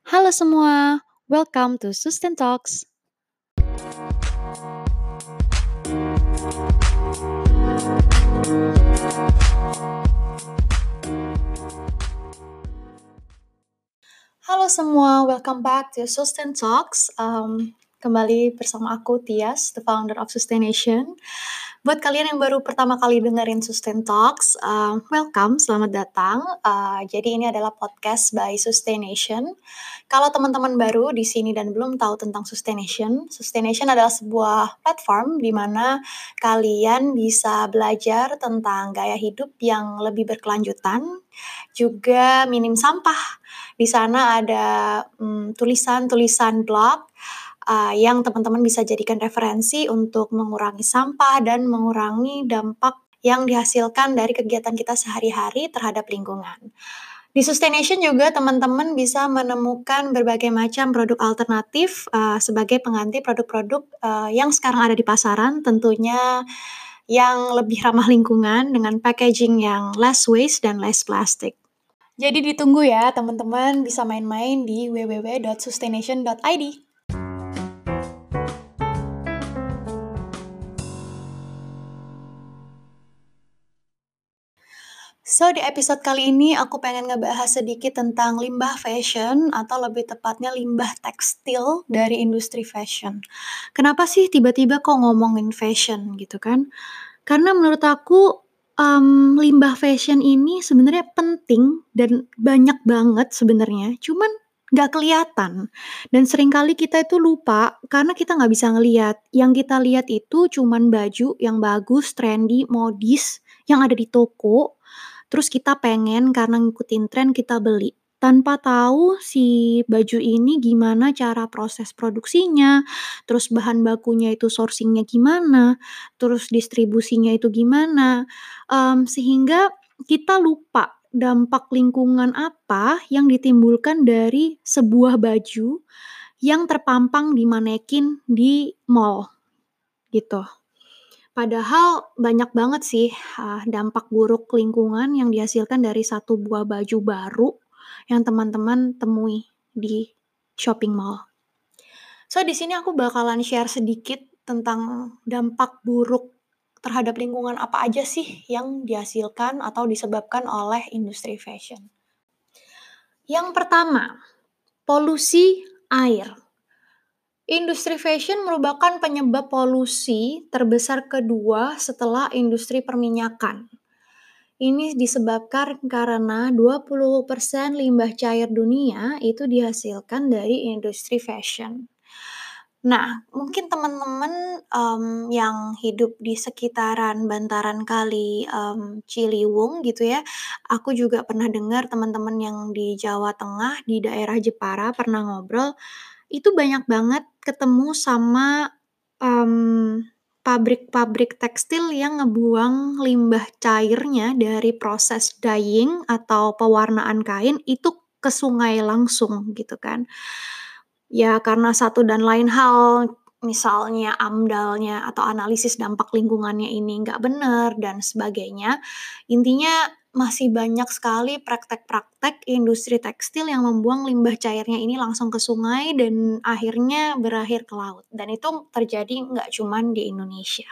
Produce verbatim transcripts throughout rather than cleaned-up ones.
Halo semua, welcome to Sustain Talks. Halo semua, welcome back to Sustain Talks. Um, kembali bersama aku Tias, the founder of Sustaination. Buat kalian yang baru pertama kali dengerin Sustain Talks, um, welcome, selamat datang. Uh, jadi ini adalah podcast by Sustaination. Kalau teman-teman baru di sini dan belum tahu tentang Sustaination, Sustaination adalah sebuah platform di mana kalian bisa belajar tentang gaya hidup yang lebih berkelanjutan, juga minim sampah. Di sana ada um, tulisan-tulisan blog uh, yang teman-teman bisa jadikan referensi untuk mengurangi sampah dan mengurangi dampak yang dihasilkan dari kegiatan kita sehari-hari terhadap lingkungan. Di Sustaination juga teman-teman bisa menemukan berbagai macam produk alternatif uh, sebagai pengganti produk-produk uh, yang sekarang ada di pasaran, tentunya yang lebih ramah lingkungan dengan packaging yang less waste dan less plastic. Jadi ditunggu ya teman-teman bisa main-main di w w w dot sustaination dot i d. So, di episode kali ini aku pengen ngebahas sedikit tentang limbah fashion atau lebih tepatnya limbah tekstil dari industri fashion. Kenapa sih tiba-tiba kok ngomongin fashion gitu kan? Karena menurut aku um, limbah fashion ini sebenarnya penting dan banyak banget sebenarnya, cuman nggak kelihatan. Dan seringkali kita itu lupa karena kita nggak bisa ngelihat. Yang kita lihat itu cuman baju yang bagus, trendy, modis yang ada di toko. Terus kita pengen karena ngikutin tren kita beli. Tanpa tahu si baju ini gimana cara proses produksinya, terus bahan bakunya itu sourcing-nya gimana, terus distribusinya itu gimana, mmm, sehingga kita lupa dampak lingkungan apa yang ditimbulkan dari sebuah baju yang terpampang di manekin di mall, gitu. Padahal banyak banget sih, eee, dampak buruk lingkungan yang dihasilkan dari satu buah baju baru yang teman-teman temui di shopping mall. So, di sini aku bakalan share sedikit tentang dampak buruk terhadap lingkungan apa aja sih yang dihasilkan atau disebabkan oleh industri fashion. Yang pertama, polusi air. Industri fashion merupakan penyebab polusi terbesar kedua setelah industri perminyakan. Ini disebabkan karena dua puluh persen limbah cair dunia itu dihasilkan dari industri fashion. Nah, mungkin teman-teman, mmm, yang hidup di sekitaran bantaran kali, mmm, Ciliwung gitu ya, aku juga pernah dengar teman-teman yang di Jawa Tengah, di daerah Jepara pernah ngobrol, itu banyak banget ketemu sama, mmm, pabrik-pabrik tekstil yang ngebuang limbah cairnya dari proses dyeing atau pewarnaan kain itu ke sungai langsung gitu kan. Ya karena satu dan lain hal, misalnya amdalnya atau analisis dampak lingkungannya ini nggak benar dan sebagainya, intinya masih banyak sekali praktek-praktek industri tekstil yang membuang limbah cairnya ini langsung ke sungai dan akhirnya berakhir ke laut, dan itu terjadi nggak cuman di Indonesia.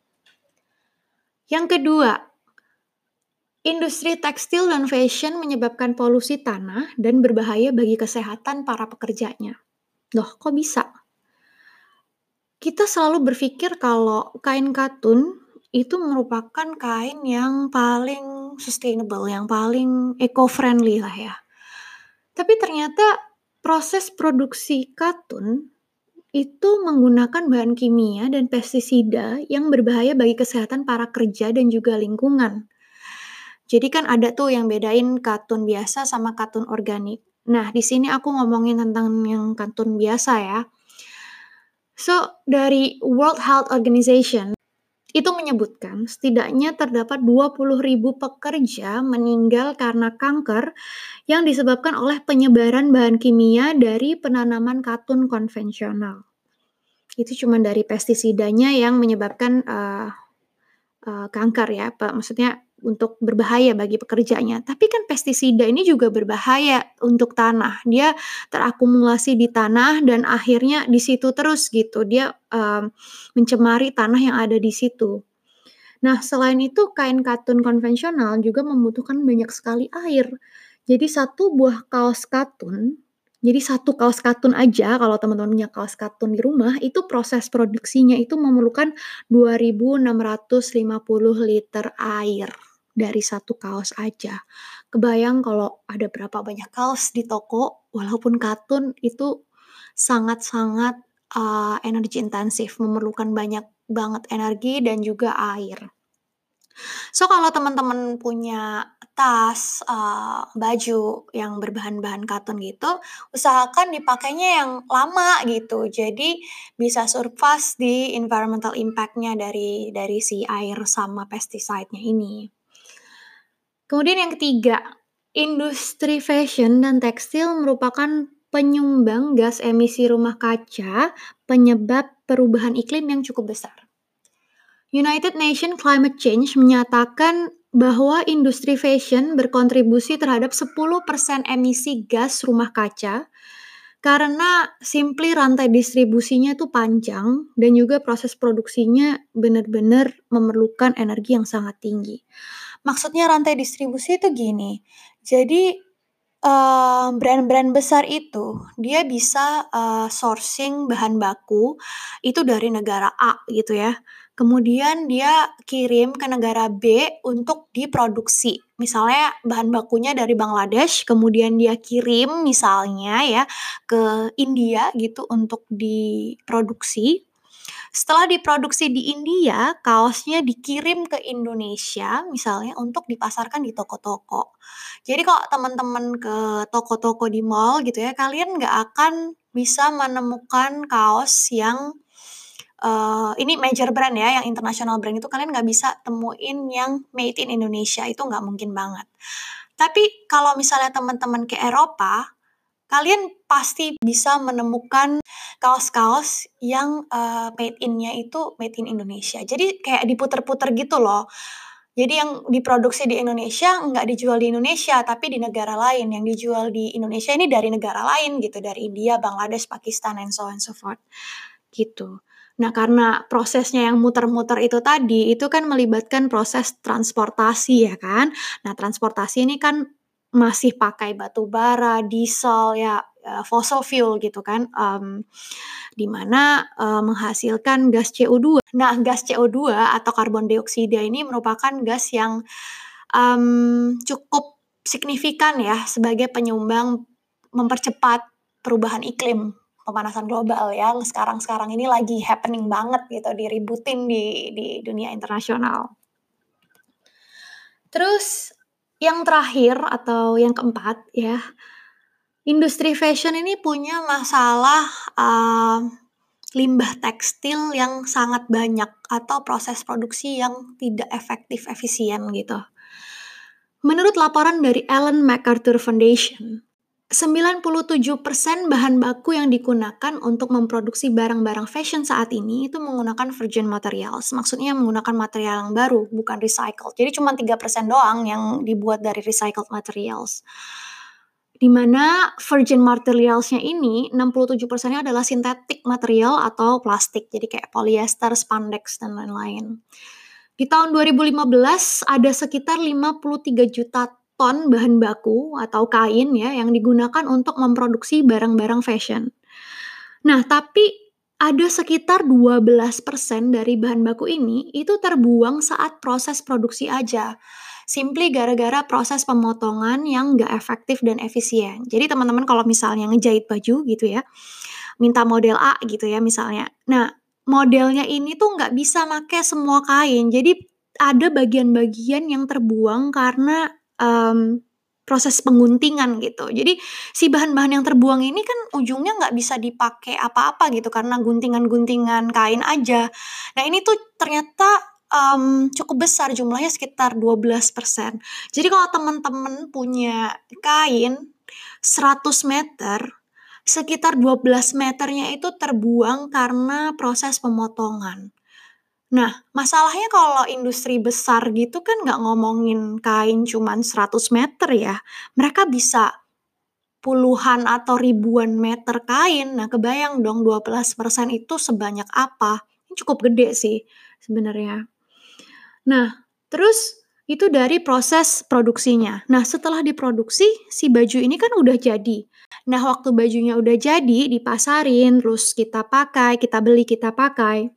Yang kedua, industri tekstil dan fashion menyebabkan polusi tanah dan berbahaya bagi kesehatan para pekerjanya. Loh, kok bisa? Kita selalu berpikir kalau kain katun itu merupakan kain yang paling sustainable, yang paling eco-friendly lah ya. Tapi ternyata proses produksi katun itu menggunakan bahan kimia dan pestisida yang berbahaya bagi kesehatan para kerja dan juga lingkungan. Jadi kan ada tuh yang bedain katun biasa sama katun organik. Nah, di sini aku ngomongin tentang yang katun biasa ya. So, dari World Health Organization itu menyebutkan setidaknya terdapat dua puluh ribu pekerja meninggal karena kanker yang disebabkan oleh penyebaran bahan kimia dari penanaman katun konvensional. Itu cuma dari pestisidanya yang menyebabkan uh, uh, kanker ya, Pak. Maksudnya untuk berbahaya bagi pekerjanya. Tapi kan pestisida ini juga berbahaya untuk tanah. Dia terakumulasi di tanah dan akhirnya di situ terus gitu. Dia um, mencemari tanah yang ada di situ. Nah, selain itu kain katun konvensional juga membutuhkan banyak sekali air. Jadi satu buah kaos katun, jadi satu kaos katun aja kalau teman-teman punya kaos katun di rumah, itu proses produksinya itu memerlukan dua ribu enam ratus lima puluh liter air dari satu kaos aja. Kebayang kalau ada berapa banyak kaos di toko, walaupun katun itu sangat-sangat uh, energi intensif, memerlukan banyak banget energi dan juga air. So, kalau teman-teman punya tas, eee, baju yang berbahan-bahan katun gitu, usahakan dipakainya yang lama gitu. Jadi bisa surpass di environmental impact-nya dari dari si air sama pesticide-nya ini. Kemudian yang ketiga, industri fashion dan tekstil merupakan penyumbang gas emisi rumah kaca penyebab perubahan iklim yang cukup besar. United Nations Climate Change menyatakan bahwa industri fashion berkontribusi terhadap sepuluh persen emisi gas rumah kaca karena simply rantai distribusinya itu panjang dan juga proses produksinya benar-benar memerlukan energi yang sangat tinggi. Maksudnya rantai distribusi itu gini, jadi uh, brand-brand besar itu dia bisa uh, sourcing bahan baku itu dari negara A gitu ya. Kemudian dia kirim ke negara B untuk diproduksi. Misalnya bahan bakunya dari Bangladesh, kemudian dia kirim misalnya ya ke India gitu untuk diproduksi. Setelah diproduksi di India, kaosnya dikirim ke Indonesia misalnya untuk dipasarkan di toko-toko. Jadi kalau teman-teman ke toko-toko di mall gitu ya, kalian nggak akan bisa menemukan kaos yang uh, ini major brand ya, yang international brand itu kalian nggak bisa temuin yang made in Indonesia, itu nggak mungkin banget. Tapi kalau misalnya teman-teman ke Eropa, kalian pasti bisa menemukan kaos-kaos yang uh, made in-nya itu made in Indonesia. Jadi kayak diputer-puter gitu loh. Jadi yang diproduksi di Indonesia nggak dijual di Indonesia, tapi di negara lain. Yang dijual di Indonesia ini dari negara lain gitu, dari India, Bangladesh, Pakistan, and so on and so forth. Gitu. Nah, karena prosesnya yang muter-muter itu tadi, itu kan melibatkan proses transportasi ya kan. Nah, transportasi ini kan masih pakai batu bara, diesel ya, fossil fuel gitu kan, um, di mana uh, menghasilkan gas C O dua. Nah, gas C O dua atau karbon dioksida ini merupakan gas yang um, cukup signifikan ya sebagai penyumbang mempercepat perubahan iklim, pemanasan global yang sekarang-sekarang ini lagi happening banget gitu, diributin di di dunia internasional. Terus yang terakhir atau yang keempat ya, industri fashion ini punya masalah uh, limbah tekstil yang sangat banyak atau proses produksi yang tidak efektif efisien gitu. Menurut laporan dari Ellen MacArthur Foundation, sembilan puluh tujuh persen bahan baku yang digunakan untuk memproduksi barang-barang fashion saat ini itu menggunakan virgin materials. Maksudnya menggunakan material yang baru, bukan recycled. Jadi cuma tiga persen doang yang dibuat dari recycled materials. Di mana virgin materials-nya ini enam puluh tujuh persen-nya adalah sintetik material atau plastik. Jadi kayak polyester, spandex, dan lain-lain. Di tahun dua ribu lima belas ada sekitar lima puluh tiga juta ton bahan baku atau kain ya yang digunakan untuk memproduksi barang-barang fashion. Nah, tapi ada sekitar dua belas persen dari bahan baku ini itu terbuang saat proses produksi aja. Simply gara-gara proses pemotongan yang nggak efektif dan efisien. Jadi teman-teman kalau misalnya ngejahit baju gitu ya, minta model A gitu ya misalnya. Nah, modelnya ini tuh nggak bisa make semua kain. Jadi ada bagian-bagian yang terbuang karena um, proses pengguntingan gitu. Jadi si bahan-bahan yang terbuang ini kan ujungnya nggak bisa dipakai apa-apa gitu karena guntingan-guntingan kain aja. Nah ini tuh ternyata um, cukup besar jumlahnya sekitar dua belas persen. Jadi kalau teman-teman punya kain seratus meter, sekitar dua belas meternya itu terbuang karena proses pemotongan. Nah, masalahnya kalau industri besar gitu kan nggak ngomongin kain cuman seratus meter ya, mereka bisa puluhan atau ribuan meter kain. Nah, kebayang dong dua belas persen itu sebanyak apa. Ini cukup gede sih sebenarnya. Nah, terus itu dari proses produksinya. Nah, setelah diproduksi, si baju ini kan udah jadi. Nah, waktu bajunya udah jadi, dipasarin, terus kita pakai, kita beli, kita pakai.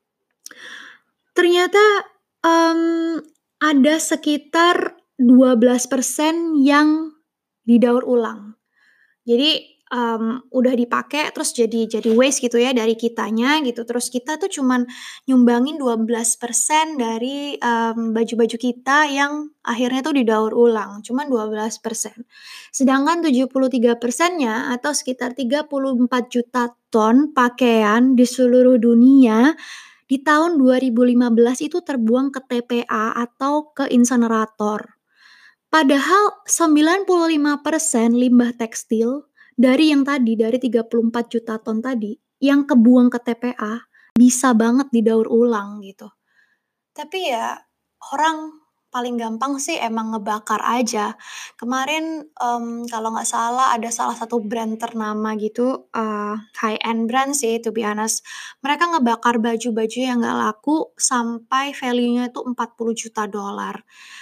Ternyata, mmm, ada sekitar dua belas persen yang didaur ulang. Jadi, mmm, udah dipakai terus jadi jadi waste gitu ya dari kitanya gitu, terus kita tuh cuman nyumbangin dua belas persen dari, mmm, baju-baju kita yang akhirnya tuh didaur ulang, cuman dua belas persen. Sedangkan tujuh puluh tiga persennya atau sekitar tiga puluh empat juta ton pakaian di seluruh dunia di tahun dua ribu lima belas itu terbuang ke T P A atau ke insenerator. Padahal sembilan puluh lima persen limbah tekstil dari yang tadi, dari tiga puluh empat juta ton tadi, yang kebuang ke T P A, bisa banget didaur ulang gitu. Tapi ya, orang paling gampang sih emang ngebakar aja. Kemarin, mmm, kalau nggak salah ada salah satu brand ternama gitu, eee, high end brand sih to be honest. Mereka ngebakar baju-baju yang nggak laku sampai value-nya itu empat puluh juta dolar.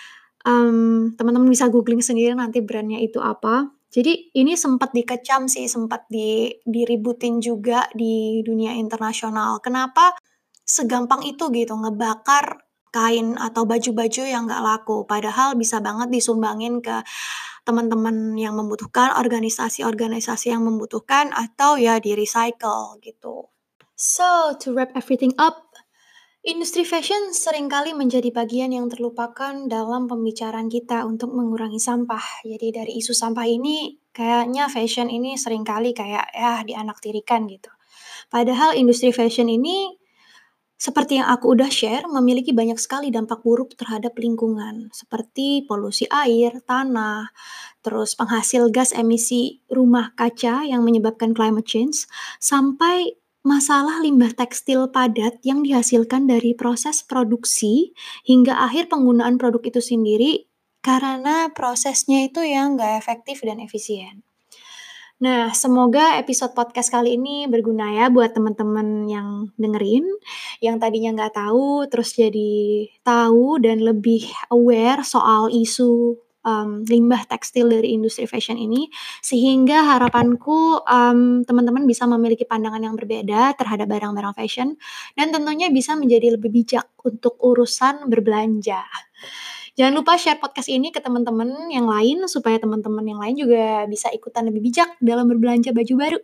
Mmm, teman-teman bisa googling sendiri nanti brand-nya itu apa. Jadi ini sempat dikecam sih, sempat di diributin juga di dunia internasional. Kenapa segampang itu gitu ngebakar kain atau baju-baju yang nggak laku, padahal bisa banget disumbangin ke teman-teman yang membutuhkan, organisasi-organisasi yang membutuhkan, atau ya di-recycle gitu. So, to wrap everything up, industri fashion seringkali menjadi bagian yang terlupakan dalam pembicaraan kita untuk mengurangi sampah. Jadi dari isu sampah ini, kayaknya fashion ini seringkali kayak ya dianaktirikan gitu. Padahal industri fashion ini seperti yang aku udah share, memiliki banyak sekali dampak buruk terhadap lingkungan, seperti polusi air, tanah, terus penghasil gas emisi rumah kaca yang menyebabkan climate change, sampai masalah limbah tekstil padat yang dihasilkan dari proses produksi hingga akhir penggunaan produk itu sendiri karena prosesnya itu yang nggak efektif dan efisien. Nah, semoga episode podcast kali ini berguna ya buat teman-teman yang dengerin, yang tadinya nggak tahu, terus jadi tahu dan lebih aware soal isu, mmm, limbah tekstil dari industri fashion ini, sehingga harapanku, mmm, teman-teman bisa memiliki pandangan yang berbeda terhadap barang-barang fashion, dan tentunya bisa menjadi lebih bijak untuk urusan berbelanja. Jangan lupa share podcast ini ke teman-teman yang lain, supaya teman-teman yang lain juga bisa ikutan lebih bijak dalam berbelanja baju baru.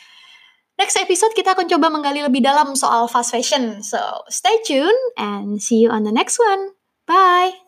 Next episode kita akan coba menggali lebih dalam soal fast fashion. So, stay tuned and see you on the next one. Bye!